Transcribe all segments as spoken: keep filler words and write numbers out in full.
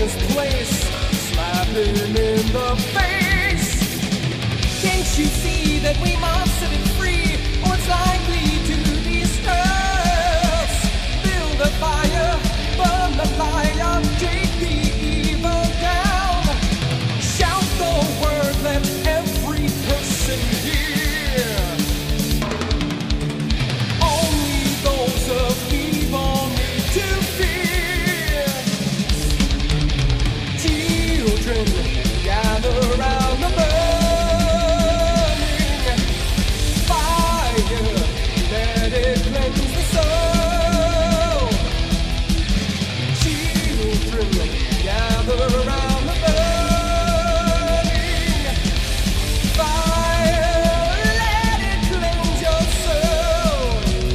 this place, slap him in the face. Can't you see that we must set it free, or it's likely to disperse? Build a fire, burn the liar, take the evil down. Shout the word, let every person hear. Only those of evil need to fear. Children, gather round the burning fire, let it cleanse the soul. Children, gather round the burning fire, let it cleanse your soul.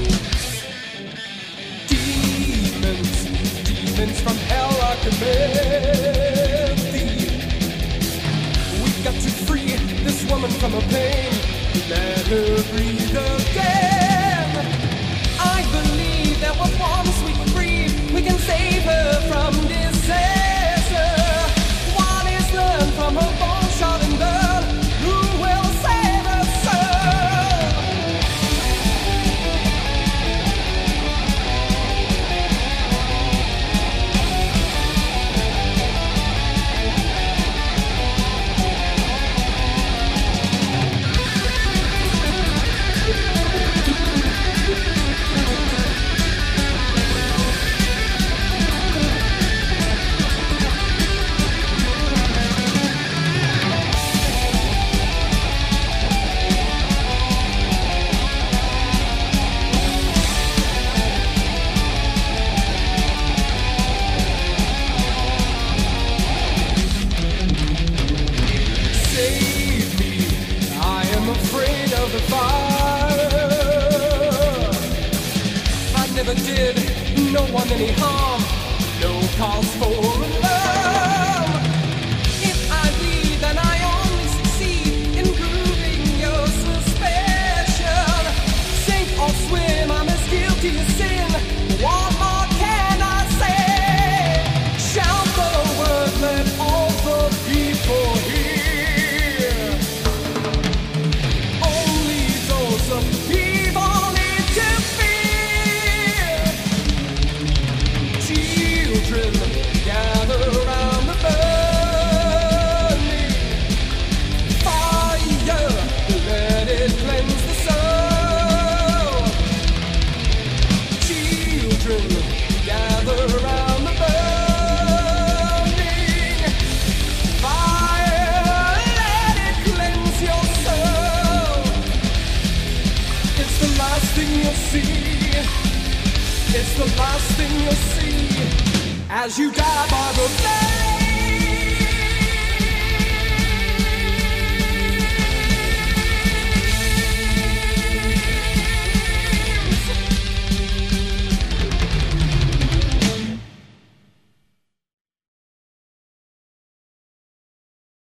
Demons, demons from hell are command thee. We've got to free this woman from her pain. Let her breathe again. I believe that once we can breathe, we can save her from disaster. One is learned from her bone shot and burn. Who will save her soul? Save me, I am afraid of the fire. I never did no one any harm, no cause for alarm. If I leave, then I only succeed in proving your suspicion. Sink or swim, I'm as guilty as sin. What more can I say? Shout the word, let all the people hear. Only those of evil need to fear. Children, gather round the burning fire, let it cleanse the soul. Children, gather round the burning fire, let it cleanse your soul. It's the last thing you'll see. It's the last thing you'll see as you die by the flame.